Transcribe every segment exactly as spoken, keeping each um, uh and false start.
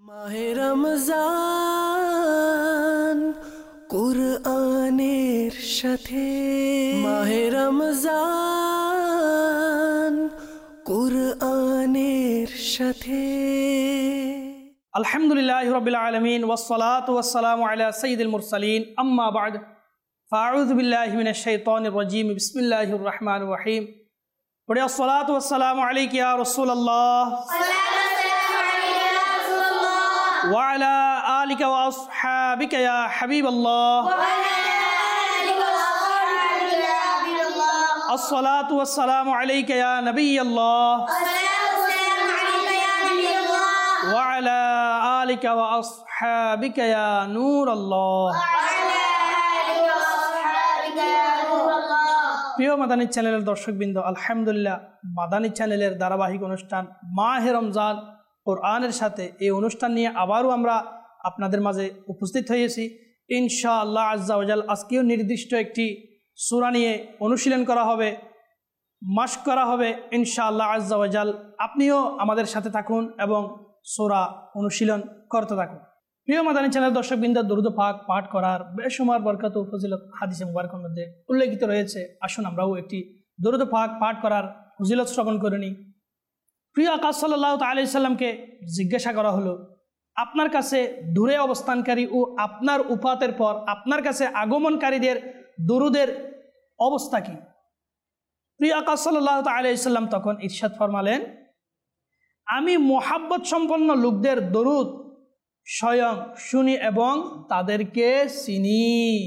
মাহে রমজান কুরআনের সাথে, মাহে রমজান কুরআনের সাথে। আলহামদুলিল্লাহি রাব্বিল আলামিন ওয়াসসালাতু ওয়াসসালামু আলা সাইয়্যিদিল মুরসালিন, আম্মা বা'দ, ফাআউযু বিল্লাহি মিনাশ শাইতানির রাজীম, বিসমিল্লাহির রহমানির রহিম। পড়ে আসসালাতু ওয়াসসালামু আলাইকা ইয়া রাসূলুল্লাহ ওয়া আলা আলিকা ওয়া আসহাবিকা ইয়া হাবিবাল্লাহ। আসসালাতু ওয়াসসালামু আলাইকা ইয়া নাবিয়াল্লাহ ওয়া আলা আলিকা ওয়া আসহাবিকা ইয়া নূরাল্লাহ। প্রিয় মাদানী চ্যানেলের দর্শকবৃন্দ, আলহামদুলিল্লাহ মাদানী চ্যানেলের ধারাবাহিক অনুষ্ঠান মাহে রমজান কোরআনের সাথে, এই অনুষ্ঠান নিয়ে আবারও আমরা আপনাদের মাঝে উপস্থিত হয়েছি। ইনশাআল্লাহ আজ্জা ওয়াজাল আজকেও নির্দিষ্ট একটি সূরা নিয়ে অনুশীলন করা হবে, মাশক করা হবে ইনশাআল্লাহ আজ্জা ওয়াজাল। আপনিও আমাদের সাথে থাকুন এবং সূরা অনুশীলন করতে থাকুন। প্রিয় মাদানী চ্যানেল দর্শকবৃন্দ, দরুদ পাক পাঠ করার বেশুমার বরকত ও ফজিলত হাদিসে মুবারকের মধ্যে উল্লেখিত রয়েছে। আসুন আমরাও একটি দরুদ পাক পাঠ করার ফজিলত শ্রবণ করে নিই। প্রিয় আকাশ সাল্লাল্লাহু তাআলা আলাইহি সাল্লামকে জিজ্ঞাসা করা হলো, আপনার কাছে দূরে অবস্থানকারী ও আপনার উফাতের পর আপনার কাছে আগমনকারীদের দরুদের অবস্থা কি? প্রিয় আকাশ সাল্লাল্লাহু তাআলা আলাইহি সাল্লাম তখন ইরশাদ ফরমালেন, আমি মোহাব্বত সম্পন্ন লোকদের দরুদ স্বয়ং শুনি এবং তাদেরকে চিনি।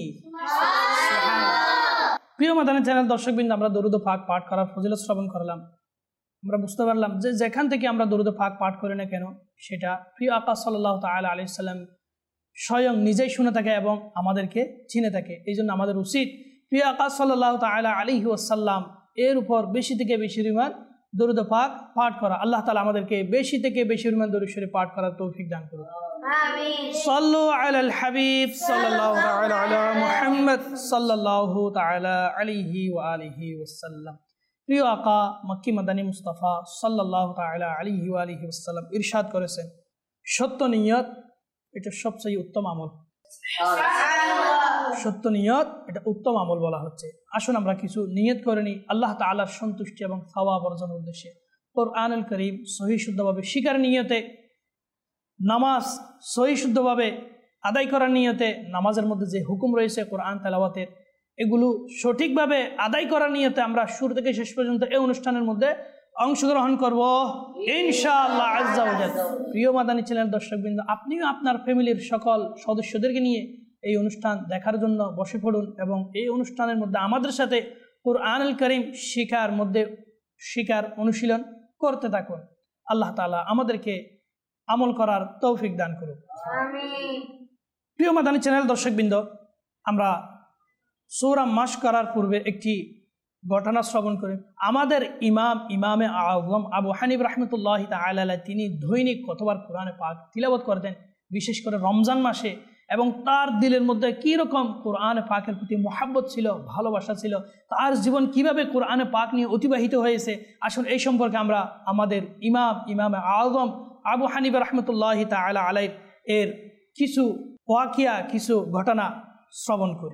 প্রিয় মাদানী চ্যানেল দর্শকবৃন্দ, আমরা দরুদ পাক পাঠ করার ফজিলত শ্রবণ করলাম। আমরা বুঝতে পারলাম যে যেখান থেকে আমরা দরুদ পাক পাঠ করি না কেন, সেটা প্রিয় আকাশ সাল্লাল্লাহু তাআলা আলাইহি সাল্লাম স্বয়ং নিজেই শুনে থাকে এবং আমাদেরকে চিনে থাকে। এই জন্য আমাদের উচিত প্রিয় আকাশ সাল্লাল্লাহু তাআলা আলাইহি ওয়াসাল্লাম এর উপর বেশি থেকে বেশি পরিমাণ দরুদ পাক পাঠ করা। আল্লাহ তাআলা আমাদেরকে বেশি থেকে বেশি পরিমাণ দরুদ শরীফ পাঠ করার তৌফিক দান করুন। আমিন। সাল্লু আলাল হাবিব সাল্লাল্লাহু তাআলা আলা মুহাম্মদ সাল্লাল্লাহু তাআলা আলাইহি ওয়া আলিহি ওয়াসাল্লাম। প্রিয় আকা মক্কি মাদানী মুস্তাফা সাল্লাল্লাহু তাআলা আলাইহি ওয়া আলিহি ওয়াসাল্লাম ইরশাদ করেছেন, সত্য নিয়ত এটা সবচেয়ে উত্তম আমল। সত্য নিয়ত এটা উত্তম আমল বলা হচ্ছে। আসুন আমরা কিছু নিয়ত করে নিই আল্লাহ তাআলার সন্তুষ্টি এবং সওয়াব অর্জনের উদ্দেশ্যে। কোরআনুল কারীম সহিহ শুদ্ধভাবে শিকার নিয়তে, নামাজ সহিহ শুদ্ধভাবে আদায় করার নিয়তে, নামাজের মধ্যে যে হুকুম রয়েছে কোরআন তেলাওয়াতের, এগুলো সঠিকভাবে আদায় করার নিয়তে আমরা শুরু থেকে শেষ পর্যন্ত এই অনুষ্ঠানের মধ্যে অংশগ্রহণ করব ইনশাআল্লাহ আজ্জা ওয়াজাল। প্রিয় মাদানী চ্যানেল দর্শকবৃন্দ, আপনিও আপনার ফ্যামিলির সকল সদস্যদেরকে নিয়ে এই অনুষ্ঠান দেখার জন্য বসে পড়ুন এবং এই অনুষ্ঠানের মধ্যে আমাদের সাথে কোরআনুল কারীম শিখার মধ্যে শিখার অনুশীলন করতে থাকুন। আল্লাহ তাআলা আমাদেরকে আমল করার তৌফিক দান করুন। আমিন। প্রিয় মাদানী চ্যানেল দর্শকবৃন্দ, আমরা সূরা মাশক করার পূর্বে একটি ঘটনা শ্রবণ করি। আমাদের ইমাম ইমামে আযম আবু হানিফা রাহমাতুল্লাহি তাআলা আলাইহি তিনি দৈনিক কতবার কোরআনে পাক তিলাওয়াত করতেন, বিশেষ করে রমজান মাসে, এবং তার দিলের মধ্যে কী রকম কোরআনে পাকের প্রতি মহাব্বত ছিল, ভালোবাসা ছিল, তার জীবন কিভাবে কোরআনে পাক নিয়ে অতিবাহিত হয়েছে। আসুন এই সম্পর্কে আমরা আমাদের ইমাম ইমামে আযম আবু হানিফা রাহমাতুল্লাহি তাআলা আলাইহি এর কিছু ওয়াকিয়া, কিছু ঘটনা শ্রবণ করি।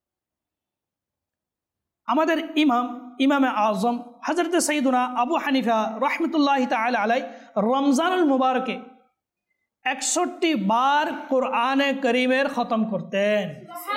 আমাদের ইমাম ইমামে আজম হযরত সাইয়্যিদুনা আবু হানিফা রাহমাতুল্লাহি তাআলা আলাইহি রমজানুল মুবারকে একষট্টি বার কোরআনে কারীমের খতম করতেন।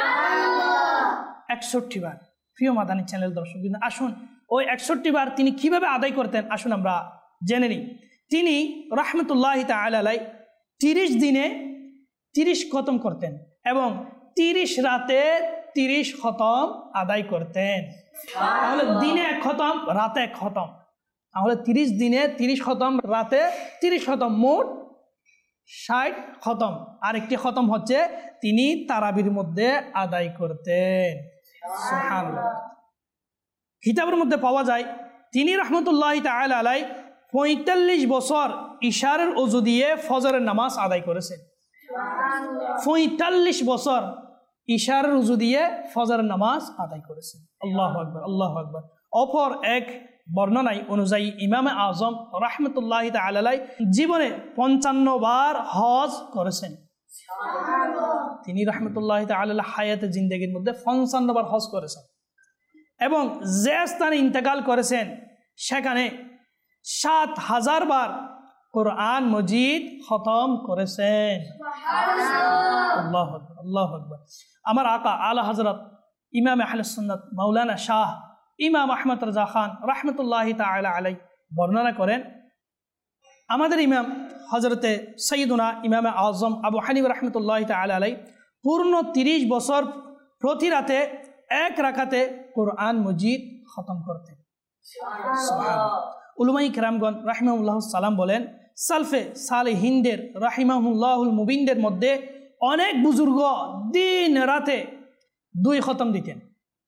একষট্টি বার। প্রিয় মাদানী চ্যানেল দর্শকবৃন্দ, আসুন ওই একষট্টি বার তিনি কিভাবে আদায় করতেন আসুন আমরা জেনে নিই। তিনি রাহমাতুল্লাহি তাআলা আলাইহি তিরিশ দিনে তিরিশ খতম করতেন এবং তিরিশ রাতে তিরিশ খতম আদায় করতেন। তাহলে দিনে এক খতম, রাতে এক খতম, তাহলে তিরিশ দিনে তিরিশ খতম, রাতে তিরিশ খতম, মোট ষাট খতম। আরেকটি খতম হচ্ছে তিনি তারাবির মধ্যে আদায় করতেন। সুবহানাল্লাহ। কিতাবের মধ্যে পাওয়া যায় তিনি রাহমাতুল্লাহি তাআলা আলাইহি পঁয়তাল্লিশ বছর ইশারের ওযু দিয়ে ফজরের নামাজ আদায় করেছেন। পঁয়তাল্লিশ বছর ইশারের ওযু দিয়ে ফজরের নামাজ আদায় করেছেন। আল্লাহু আকবার, আল্লাহু আকবার। অপর এক বর্ণনায় অনুযায়ী ইমামে আজম রাহমাতুল্লাহি তাআলা আলাইহি জীবনে পঞ্চান্ন বার হজ করেছেন। তিনি রাহমাতুল্লাহি তাআলা আলাইহি হায়াতে জিন্দেগির মধ্যে পঞ্চান্ন বার হজ করেছেন এবং যে স্থানে ইন্তেকাল করেছেন সেখানে সাত হাজার বার কোরআন মজিদ খতম করেছেন। আল্লাহু আকবার, আল্লাহু আকবার। আমার আকা আলা হযরত ইমাম আহলুস সুন্নাত মাওলানা শাহ ইমাম আহমদ রাজা খান রাহমাতুল্লাহি তাআলা আলাইহি বর্ণনা করেন, আমাদের ইমাম হযরতে সৈয়দুনা ইমাম আজম আবু হানিফা রাহমাতুল্লাহি তাআলা আলাইহি পূর্ণ তিরিশ বছর প্রতি রাতে এক রাকাতে কোরআন মজিদ খতম করতেন। সুবহানাল্লাহ। উলামায়ে কেরামগণ রাহিমাহুল্লাহ সালাম বলেন, সালফে সালেহিনদের রাহিমাহুল্লাহুল মুবিনদের মধ্যে অনেক বুজুর্গ দিন রাতে দুই খতম দিতেন,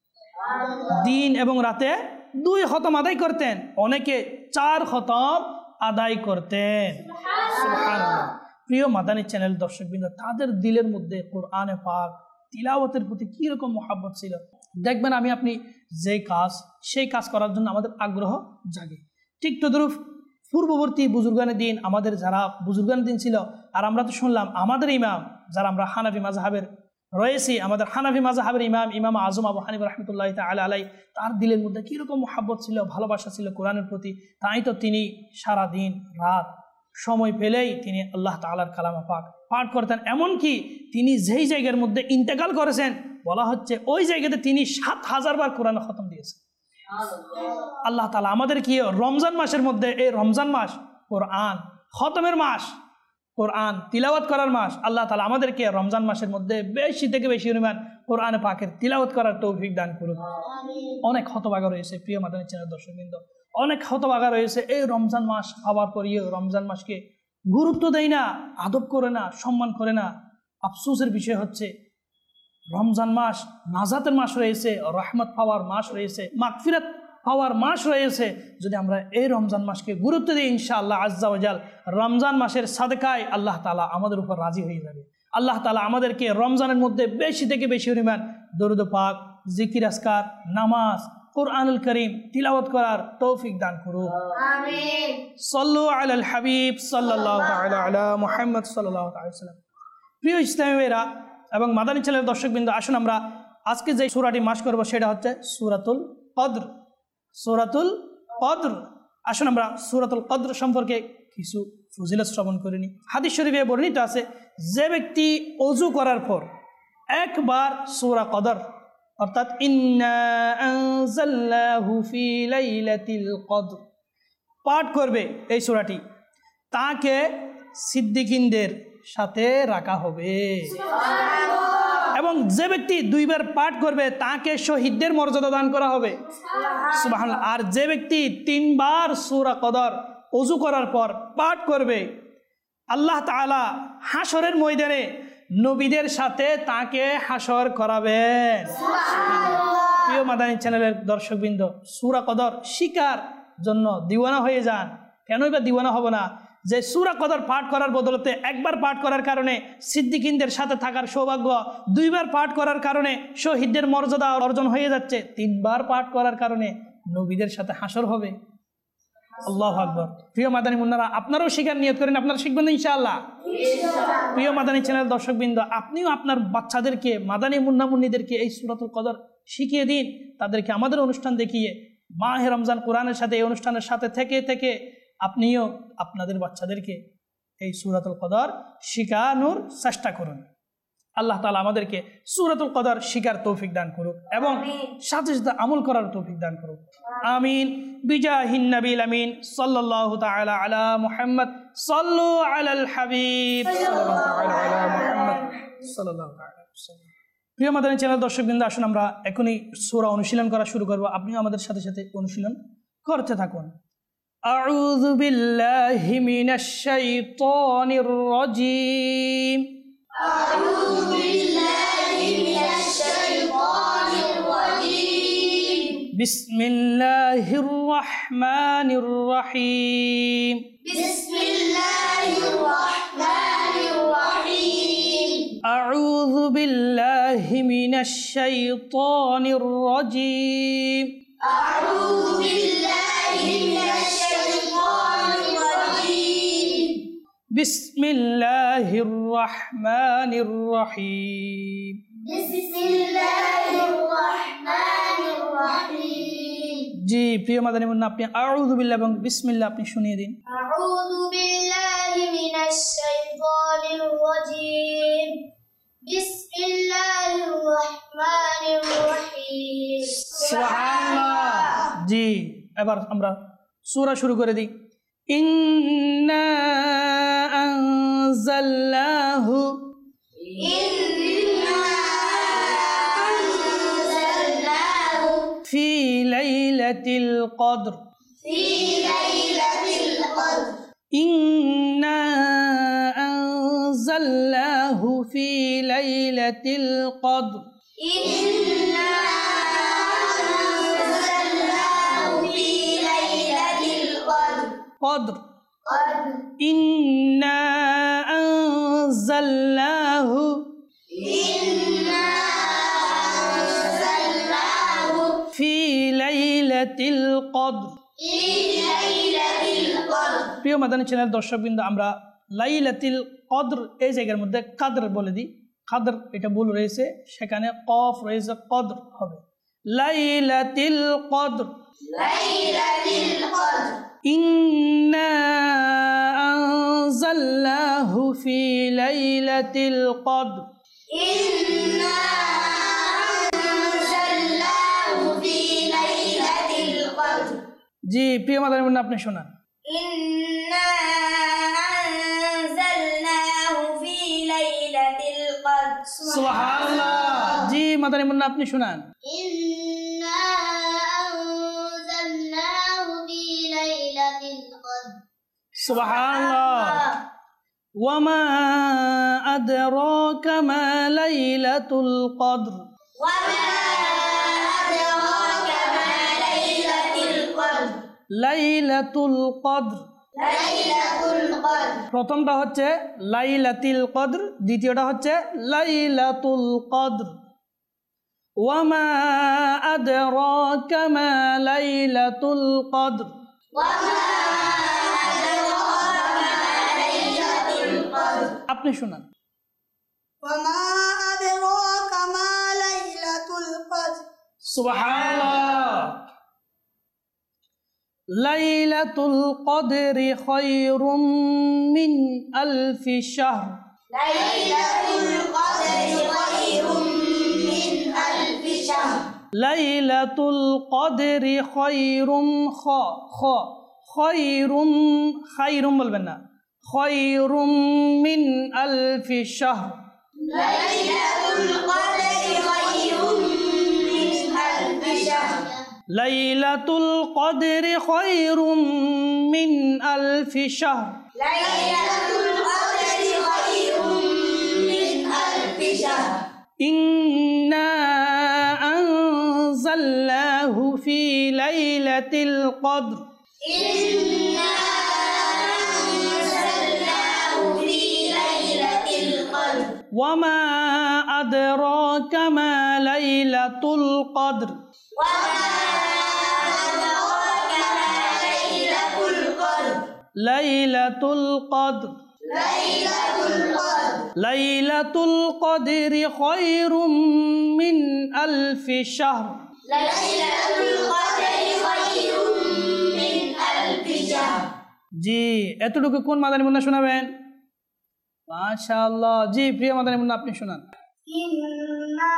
দিন এবং রাতে দুই খতম আদায় করতেন, অনেকে চার খতম আদায় করতেন। সুবহানাল্লাহ। প্রিয় মাদানী চ্যানেল দর্শকবৃন্দ, তাদের দিলের মধ্যে কোরআনে পাক তিলাওয়াতের প্রতি কীরকম মহাব্বত ছিল দেখবেন, আমি আপনি যে কাজ সেই কাজ করার জন্য আমাদের আগ্রহ জাগে। ঠিক তদ্রুপ পূর্ববর্তী বুজুর্গানের দিন, আমাদের যারা বুজুর্গানের দিন ছিল, আর আমরা তো শুনলাম আমাদের ইমাম যারা আমরা হানাফি মাযহাবের রয়েছি, আমাদের হানাফি মাযহাবের ইমাম ইমাম আজম আবু হানিফা রাহমাতুল্লাহি তাআলা আলাইহি, তার দিলের মধ্যে কীরকম মহাব্বত ছিল, ভালোবাসা ছিল কোরআনের প্রতি। তাই তো তিনি সারা দিন রাত সময় পেলেই তিনি আল্লাহ তাআলার কালামে পাক পাঠ করতেন। এমনকি তিনি যেই জায়গার মধ্যে ইন্তেকাল করেছেন বলা হচ্ছে ওই জায়গাতে তিনি সাত হাজার বার কোরআন খতম দিয়েছেন। আল্লাহ তাআলা আমাদের কি রমজান মাসের মধ্যে, এই রমজান মাস কোরআন খতমের মাস, কোরআন তিলাওয়াত করার মাস, আল্লাহ তাআলা আমাদেরকে রমজান মাসের মধ্যে বেশি থেকে বেশি পরিমাণ কোরআন পাকের তিলাওয়াত করার তৌফিক দান করুন। অনেক হতভাগা রয়েছে প্রিয় মাদানী চ্যানেল দর্শকবৃন্দ, অনেক হতভাগা রয়েছে এই রমজান মাস হওয়ার পরেও রমজান মাসকে গুরুত্ব দেয় না, আদব করে না, সম্মান করে না। আফসোসের বিষয় হচ্ছে রমজান মাস নাজাতের মাস রয়েছে, রহমত পাওয়ার মাস রয়েছে, মাগফিরাত পাওয়ার মাস রয়েছে। যদি আমরা এই রমজান মাসকে গুরুত্ব দিই, ইনশাআল্লাহ আজ্জা ওয়া জাল রমজান মাসের সাদকায় আল্লাহ তাআলা আমাদের উপর রাজি হয়ে যাবে। আল্লাহ তাআলা আমাদেরকে রমজানের মধ্যে বেশি থেকে বেশি পরিমাণ দরুদ পাক, জিকির আসকার, নামাজ, কুরআনুল কারীম তিলাওয়াত করার তৌফিক দান করুন। আমিন। সাল্লু আলাল হাবিব সাল্লাল্লাহু তাআলা আলা মুহাম্মদ সাল্লাল্লাহু আলাইহি ওয়াসাল্লাম। প্রিয় ইসলামী ভাইরা এবং মাদানী চ্যানেলের দর্শকবৃন্দ, আসুন আমরা আজকে যে সূরাটি মাস করব সেটা হচ্ছে সূরাতুল কদর। সূরাতুল কদর, আসুন আমরা সূরাতুল কদর সম্পর্কে কিছু ফজিলত শ্রবণ করে নিই। হাদিস শরীফে বর্ণিত আছে, যে ব্যক্তি ওযু করার পর একবার সূরা কদর অর্থাৎ ইন্না আনজালনাহু ফি লাইলাতিল কদর পাঠ করবে, এই সূরাটি তাকে সিদ্দিকিনদের সাথে রাখা হবে। এবং যে ব্যক্তি দুইবার পাঠ করবে তাকে শহীদদের মর্যাদা দান করা হবে। সুবহানাল্লাহ। আর যে ব্যক্তি তিনবার সূরা কদর ওযু করার পর পাঠ করবে, আল্লাহ তাআলা হাসরের ময়দানে নবীদের সাথে তাকে হাসর করাবেন। প্রিয় মাদানী চ্যানেলের দর্শকবৃন্দ, সূরা কদর শিকার জন্য দিওয়ানা হয়ে যান। কেনই বা দিওয়ানা হব না? যে সূরা কদর পাঠ করার বদলতে একবার পাঠ করার কারণে সিদ্দিকিনদের সাথে থাকার সৌভাগ্য, দুইবার পাঠ করার কারণে শহীদদের মর্যাদা অর্জন হয়ে যাচ্ছে, তিনবার পাঠ করার কারণে নবীদের সাথে হাসর হবে। আল্লাহু আকবার। প্রিয় মাদানী মুন্নারা, আপনারাও শিখার নিয়ত করেন, আপনারা শিখবেন ইনশাআল্লাহ। প্রিয় মাদানী চ্যানেল দর্শকবৃন্দ, আপনিও আপনার বাচ্চাদেরকে, মাদানী মুন্না মুন্নিদেরকে এই সূরাতুল কদর শিখিয়ে দিন। তাদেরকে আমাদের অনুষ্ঠান দেখিয়ে মাহে রমজান কোরআনের সাথে এই অনুষ্ঠানের সাথে থেকে থেকে আপনিও আপনাদের বাচ্চাদেরকে এই সূরাতুল কদর শিখানোর চেষ্টা করুন। আল্লাহ তাআলা আমাদেরকে সূরাতুল কদর শিখার তৌফিক দান করুক এবং সাথে সাথে আমল করার তৌফিক দান করুক। আমিন। বিজাহিন নবীল আমিন সাল্লাল্লাহু তাআলা আলা মুহাম্মদ সাল্লু আলাল হাবিব সাল্লাল্লাহু তাআলা আলা মুহাম্মদ সাল্লাল্লাহু তাআলা আলাইহি ওয়াসাল্লাম। প্রিয় মাদানী চ্যানেল দর্শকবৃন্দ, আসুন আমরা এখনই সূরা অনুশীলন করা শুরু করব। আপনিও আমাদের সাথে সাথে অনুশীলন করতে থাকুন। আউযু বিল্লাহি মিনাশ শাইতানির রাজীম। আউযু বিল্লাহি মিনাশ শাইতানির রাজীম। বিসমিল্লাহির রাহমানির রাহিম। বিসমিল্লাহির রাহমানির রাহিম। আউযু বিল্লাহি মিনাশ শাইতানির রাজীম। আউযু বিল্লাহি বিসমিল্লাহির রহমানির রহিম। জি প্রিয় মাদানী মুন্না, আপনি আউযু বিল্লাহ এবং বিসমিল্লাহ আপনি শুনিয়ে দিন। আউযু বিল্লাহি মিনাশ শাইতানির রাজীম। বিসমিল্লাহির রহমানির রহিম। সুবহানাল্লাহ। জি এবার আমরা সূরা শুরু করে দিই। ইন্না আনজালনাহু ইন্না আনজালনাহু ফি লাইলাতিল কদর ফি লাইলাতিল কদর ইন্না আনজালনাহু ফি লাইলাতিল কদর ইন্না আনজালনাহু ফি লাইলাতিল কদর কদর কদর ইন্না আনজালনাহু ইন্না আনজালনাহু ফি লাইলাতিল কদর। ফি লাইলাতিল কদর। প্রিয় মাদানী চ্যানেল দর্শকবৃন্দ, আমরা লাইলাতুল কদর এই জায়গার মধ্যে কাদর বলে দিই। কাদর এটা ভুল রয়েছে, সেখানে কফ রয়েছে, কদর হবে লাইলাতুল কদর। লাইলাতিল কদর ইন্না আনজালনাহু ফি লাইলাতিল কদর ইন্না আনজালনাহু ফি লাইলাতিল কদর। জি প্রিয় মাদানী মুন্না আপনি শোনান। ইন্না আনজালনাহু ফি লাইলাতিল কদর। সুবহানাল্লাহ। জি মাদানী মুন্না আপনি শোনান। ইন্না আনজালনাহু ফি লাইলাতিল কদর। সুবহানাল্লাহ। ওয়ামা আদরাকা মা লাইলাতুল কদর ওয়া মা আদরাকা মা লাইলাতুল কদর। লাইলাতুল কদর লাইলাতুল কদর প্রথমটা হচ্ছে লাইলাতুল কদর, দ্বিতীয়টা হচ্ছে লাইলাতুল কদর। ওয়ামা আদরাকা মা লাইলাতুল কদর ওয়া মা আদরাকা মা লাইলাতুল কদর। আপনি শুনান। ওয়া মা আদরাকা মা লাইলাতুল কদর। সুবহানাল্লাহ। লাইলাতুল কদরি খায়রুম মিন আলফি শাহর লাইলাতুল কদরি খায়রুম মিন আলফি শাহর। লাইলাতুল কদরি খায়রুম খ খ খায়রুম খায়রুম বলবেন না, খায়রুম মিন আলফি শাহর। লাইলাতুল কদরি খায়রুম মিন আলফি শাহর। লাইলাতুল কদরি খায়রুম মিন আলফি শাহর। লাইলাতুল কদরি খায়রুম মিন আলফি শাহর। ইন্না আনজালনাহু ফি লাইলাতিল কদর ইন্না আনজালনাহু ফি লাইলাতিল কদর। ওয়ামা আদরাকা মা লাইলাতুল কদর ওয়া মা আদরাকা মা লাইলাতুল কদর। লাইলাতুল কদর লাইলাতুল কদর লাইলাতুল কদরি খায়রুম মিন আলফি শাহর। লাইলাতুল কদরি খায়রুম মিন আলফি শাহর। জি এতটুকু কোন মাদানী মুন্না শোনাবেন? মাশাআল্লাহ। জি প্রিয় মাদানী মুন্না আপনি শোনান। ইন্না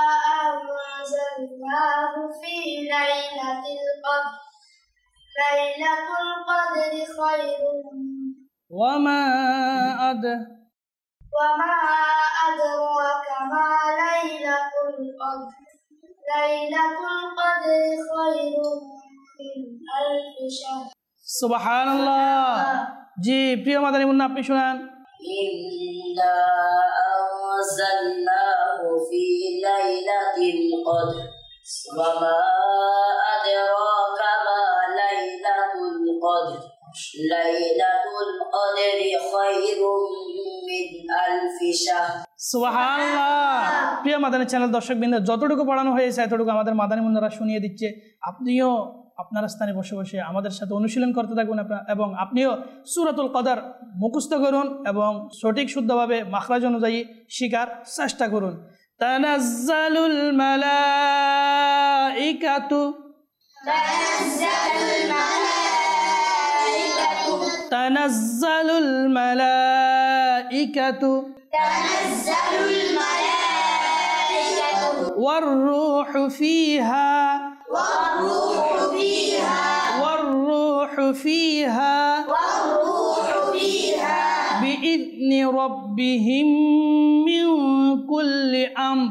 আনজালনাহু ফি লাইলাতিল কদর। লাইলাতুল কদরি খায়রুম ওয়ামা আদ ওয়া মা আদরাকা মা লাইলাতুল কদর। লাইলাতুল কদরি খায়রুম মিন আলফি শাহর। সুবহানাল্লাহ। জি প্রিয় মাদানী মুন্না আপনি শোনান। إنا أنزلناه في ليلة القدر وما أدراك ما ليلة القدر ليلة القدر خير من ألف شهر সুবহানাল্লাহ। প্রিয় মাদানী চ্যানেল দর্শকবৃন্দ, যতটুকু পড়ানো হয়েছে এতটুকু আমাদের মাদানী মুন্নারা শুনিয়ে দিচ্ছে। আপনিও আপনার স্থানে বসে বসে আমাদের সাথে অনুশীলন করতে থাকুন এবং আপনিও সূরাতুল কদর মুখস্থ করুন এবং সঠিক শুদ্ধভাবে মাখরাজ অনুযায়ী শিখার চেষ্টা করুন। তানাজ্জালুল মালাইকাতু তানাজ্জালুল মালাইকাতু والروح فيها والروح فيها بإذن ربهم من كل أمر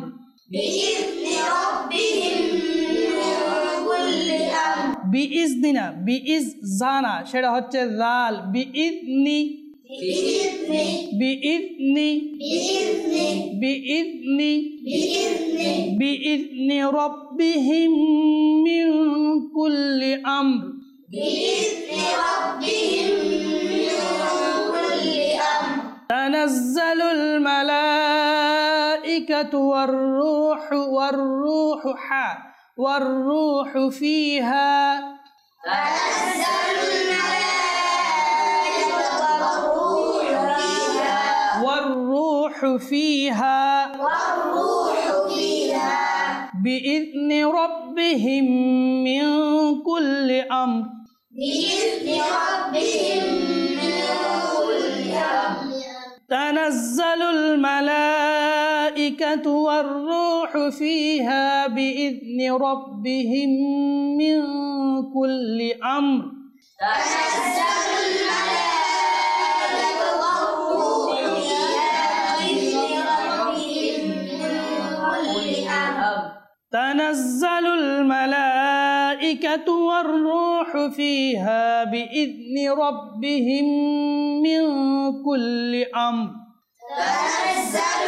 بإذن بإذ زانا সেটা হচ্ছে জাল বিইذনি بإذن بإذن بإذن ربهم من كل أمر تنزل الملائكة والروح والروح حا والروح فيها والروح فيها بإذن ربهم من كل أمر تنزل الملائكة والروح فيها بإذن ربهم من كل أمر تنزل الملائكة والروح فيها بإذن ربهم من كل أمر تنزل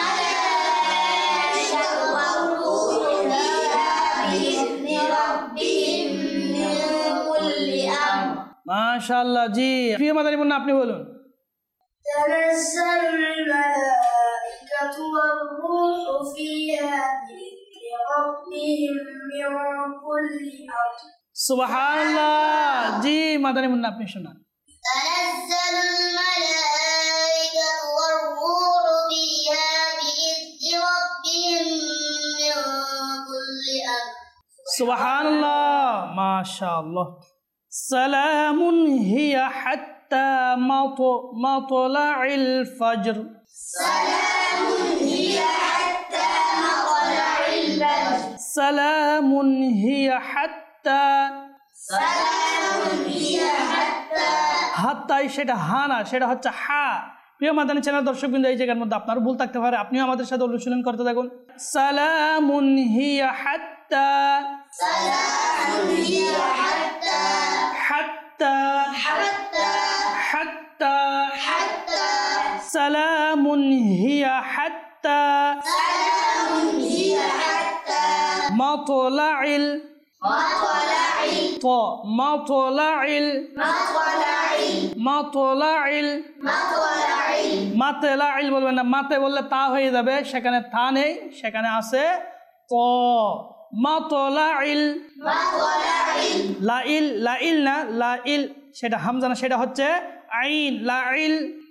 الملائكة والروح فيها بإذن ربهم من كل أمر ما شاء الله جي في مدني بنا আপনি বলুন تنزل الملائكة والروح فيها ربهم من كل أمر سبحان الله جي مدني মুন্না আপনি শুনান تنزل الملائكة والروح فيها بإذن ربهم من كل أمر سبحان الله ما شاء الله سلام هي حتى مطلع الفجر سلام هي حتى مطلع الفجر سلام هي حتى سلام هي حتى হাত্তাই সেটা হা না সেটা হচ্ছে হা। প্রিয় মাদানী চ্যানেল দর্শকবৃন্দ এই জায়গার মধ্যে আপনার ভুল থাকতে পারে আপনিও আমাদের সাথে অনুশীলন করতে থাকুন। সালামুন হিয়া হাত্তা سلام هي حتى হাত্তা حتى হাত্তা حتى সালামুন হিয়া হাত্তা سلام هي حتى মাতলাইল مطلع তো মাতলাইল مطلع মাতলাইল مطلع মাতলাইল বলবেন না, মাতে বললে তা হয়ে যাবে, সেখানে তা নেই, সেখানে আছে ত। মাতলাইল مطلع লাইল লাইল না লাইল সেটা হামজা না সেটা হচ্ছে আইন লাইল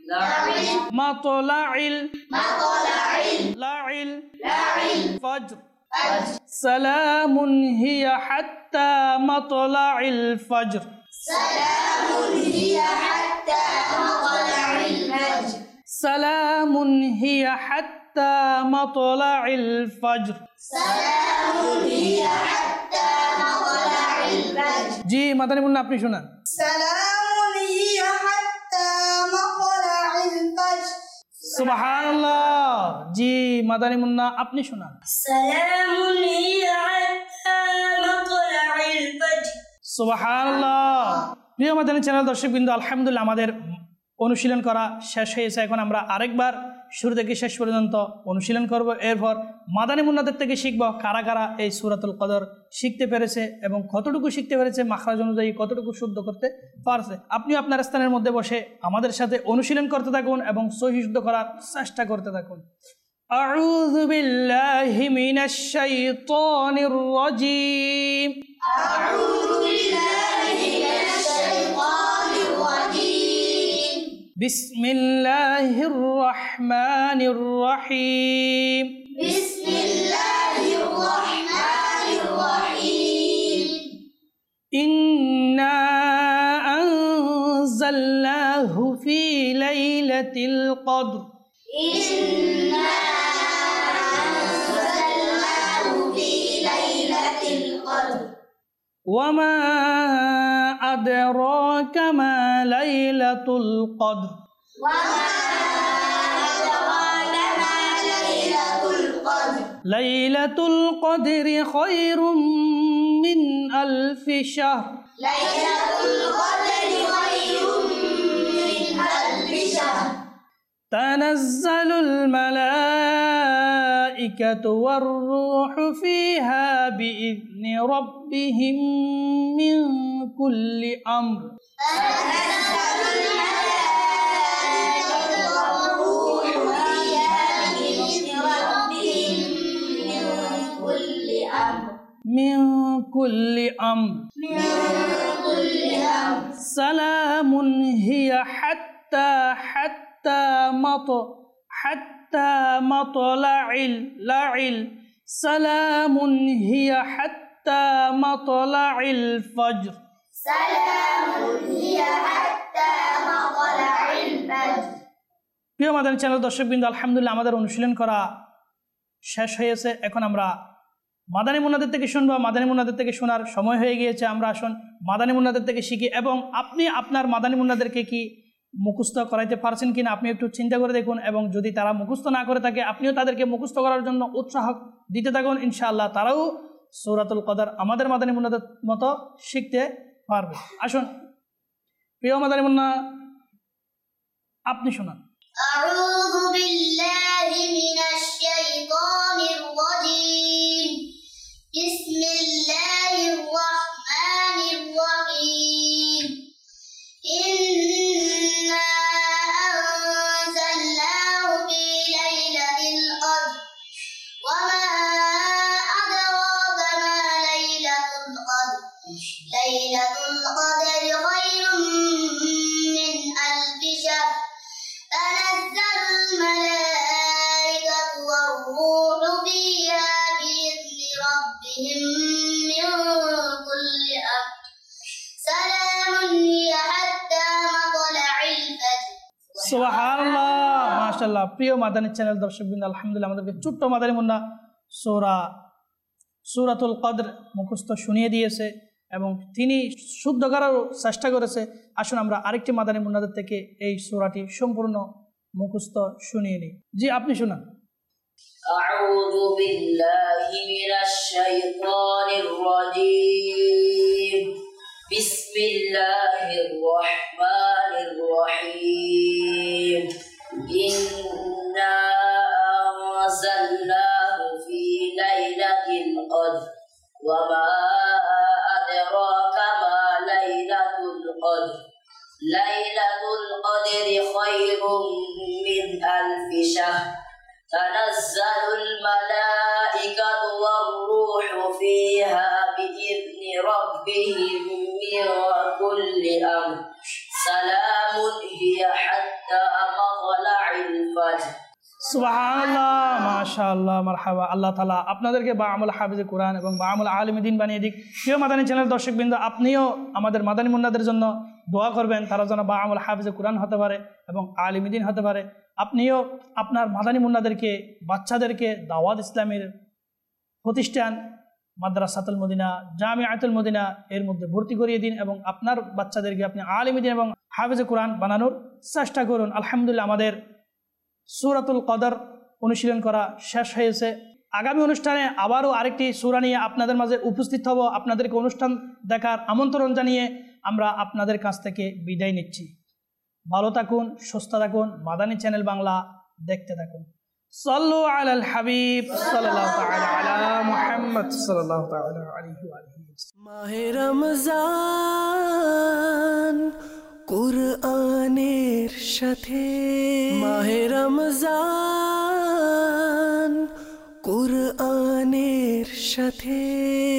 মাতলাইল مطلع লাইল لعل ফজর فجر সালামুন হিয়া হাত্তা মাতলাইল ফজর سلام هي حتى مطلع الفجر সালামুন হিয়া হাত্তা মাতলাইল ফজর سلام هي حتى مطلع الفجر জি মাদানী মুন্না আপনি শুনান। سلام هي حتى مطلع الفجر সুবহানাল্লাহ। জি মাদানী মুন্না আপনি শুনান। سلام هي حتى مطلع الفجر সুবহানাল্লাহ। প্রিয় মাদানী চ্যানেল দর্শকবৃন্দ আলহামদুলিল্লাহ আমাদের অনুশীলন করা শেষ হয়েছে। এখন আমরা আরেকবার শুরু থেকে শেষ পর্যন্ত অনুশীলন করব। এরপর মাদানী মুন্নাদের থেকে শিখব কারা কারা এই সূরাতুল কদর শিখতে পেরেছে এবং কতটুকু শিখতে পেরেছে, মাখরাজ অনুযায়ী কতটুকু শুদ্ধ করতে পারছে। আপনি আপনার স্থানের মধ্যে বসে আমাদের সাথে অনুশীলন করতে থাকুন এবং সহিহ শুদ্ধ করার চেষ্টা করতে থাকুন। أعوذ بالله من الشيطان الرجيم أعوذ بالله من الشيطان الرجيم بسم الله الرحمن الرحيم بسم الله الرحمن الرحيم إنا أنزلناه في ليلة القدر إنا أنزلناه في ليلة القدر وما أدراك ما ليلة القدر وما أدراك ما ليلة القدر ليلة القدر خير من ألف شهر ليلة القدر خير من ألف شهر تنزل الملائكة والروح فيها بإذن ربهم من كل أمر تنزل الملائكة والروح فيها بإذن ربهم من كل أمر من كل أمر من كل أمر سلام هي حتى حتى مطلع حتى مطلع الليل سلام هي حتى مطلع الفجر سلام هي حتى مطلع الفجر প্রিয় মাদানী চ্যানেল দর্শকবৃন্দ, আলহামদুলিল্লাহ আমাদের অনুশীলন করা শেষ হয়েছে। এখন আমরা মাদানী মুন্নাদের থেকে শুনবো। মাদানী মুন্নাদের থেকে শোনার সময় হয়ে গিয়েছে। আমরা আসুন মাদানী মুন্নাদের থেকে শিখি এবং আপনি আপনার মাদানী মুন্নাদেরকে কি মুখস্থ করাইতে পারছেন কিনা আপনি একটু চিন্তা করে দেখুন, এবং যদি তারা মুখস্থ না করে থাকে আপনিও তাদেরকে মুখস্থ করার জন্য উৎসাহ দিতে থাকুন। ইনশাআল্লাহ তারাও সূরাতুল কদর আমাদের মাদানী মুন্নাদের মতো শিখতে পারবে। আসুন প্রিয় মাদানী মুন্না, আপনি শোনান। أعوذ بالله من الشيطان الرجيم بسم الله الرحمن الرحيم إنا أنزلناه في ليلة القدر وما أدراك ما ليلة القدر ليلة القدر خير من ألف شهر تنزل الملائكة والروح فيها بإذن ربهم من كل أمر سلام هي حتى مطلع الفجر সুবহানাল্লাহ, মাশাআল্লাহ। প্রিয় মাদানী চ্যানেল দর্শকবৃন্দ, আলহামদুলিল্লাহ আমাদেরকে ছোট্ট মাদানী মুন্না সূরা সূরাতুল কদর মুখস্থ শুনিয়ে দিয়েছে এবং তিনি শুদ্ধ করার চেষ্টা করেছে। আসুন আমরা আরেকটি মাদানী মুন্নাদের থেকে এই সূরাটি সম্পূর্ণ মুখস্থ শুনিয়ে নিই। জি, আপনি শুনান। أعوذ بالله من الشيطان الرجيم بسم الله الرحمن الرحيم إنا أنزلناه في ليلة القدر وما أدراك ما ليلة القدر ليلة القدر خير من ألف شهر تنزل الملائكة والروح فيها بإذن ربهم من كل أمر سلام هي حتى مطلع الفجر সুবহানাল্লাহ, মাশাআল্লাহ, মারহাবা। আল্লাহ তাআলা আপনাদেরকে বাআমুল হাফিজে কোরআন এবং বাআমুল আলিমে দ্বীন বানিয়ে দিক। প্রিয় মাদানী চ্যানেল দর্শকবৃন্দ, আপনিও আমাদের মাদানী মুন্নাদের জন্য দোয়া করবেন, তারা যেন বাআমুল হাফিজে কোরআন হতে পারে এবং আলিমে দ্বীন হতে পারে। আপনিও আপনার মাদানী মুন্নাদেরকে, বাচ্চাদেরকে দাওয়াত ইসলামের প্রতিষ্ঠান মাদ্রাসাতুল মদিনা, জামিআতুল মদিনা এর মধ্যে ভর্তি করিয়ে দিন এবং আপনার বাচ্চাদেরকে আপনি আলিমে দ্বীন এবং হাফিজে কোরআন বানানোর চেষ্টা করুন। আলহামদুলিল্লাহ আমাদের সূরাতুল কদর অনুশীলন করা শেষ হয়েছে। আগামী অনুষ্ঠানে আবারও আরেকটি সূরা নিয়ে আপনাদের মাঝে উপস্থিত হব। আপনাদেরকে অনুষ্ঠান দেখার আমন্ত্রণ জানিয়ে আমরা আপনাদের কাছ থেকে বিদায় নিচ্ছি। ভালো থাকুন, সুস্থ থাকুন, মাদানী চ্যানেল বাংলা দেখতে থাকুন। সাল্লু আলাল হাবিব সাল্লাল্লাহু তাআলা আলা মুহাম্মদ সাল্লাল্লাহু তাআলা আলাইহি ওয়া আলিহি। মাহে রমজান কুরআনের সাথে, মাহে রমজান সাথে